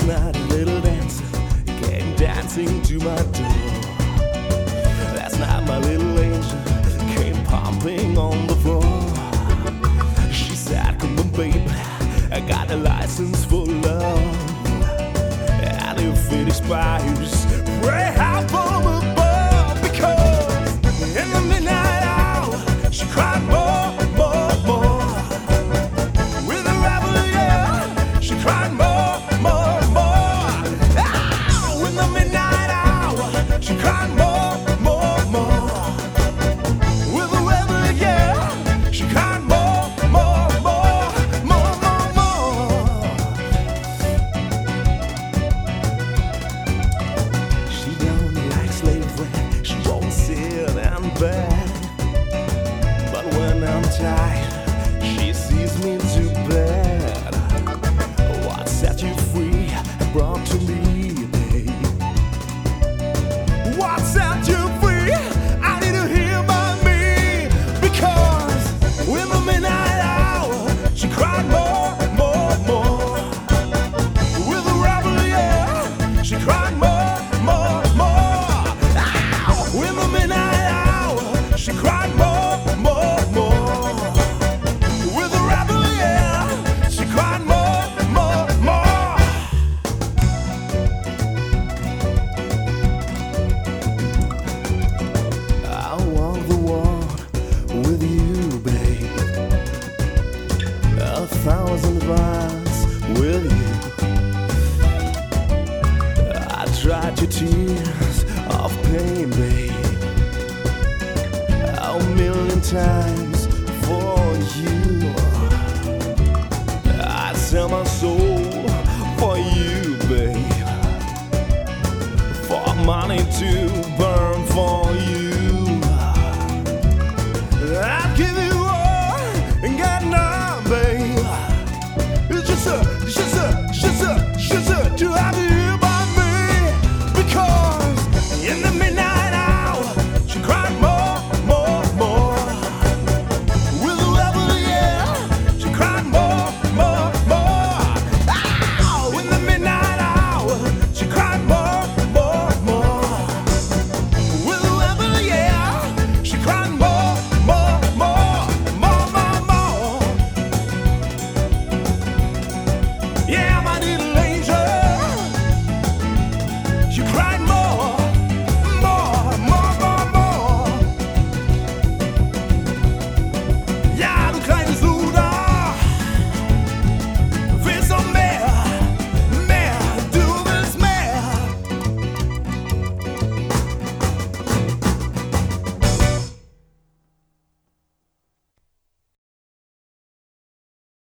night a little dancer came dancing to my door. Last night my little angel came pumping on the floor. She said, come on baby, I got a license for love. And if it expires, pray out from above. Because in the midnight hour, she cried more, more, more. With a rebel, yeah, she cried more, more, more. Ah, in the midnight hour, she cried more, more, more. With a rebel, yeah, she cried more, more, more, more, more, more. She don't like slavery, she won't sit in bed. But when I'm tired, she sees me to bed. What set you free brought to me, babe? What set you free? I need to hear by me. Because in the midnight hour, she cried more, more, more. With a rebel, yeah, she cried more, more, more. Ow! In the midnight hour, she cried more, more, more. With a rebel, yeah, she cried more, more, more. I want the world with you, babe. 1,000 miles with you. I tried your tears of pain, babe, 1,000,000 times for you. I sell my soul for you, babe, for money to burn for you.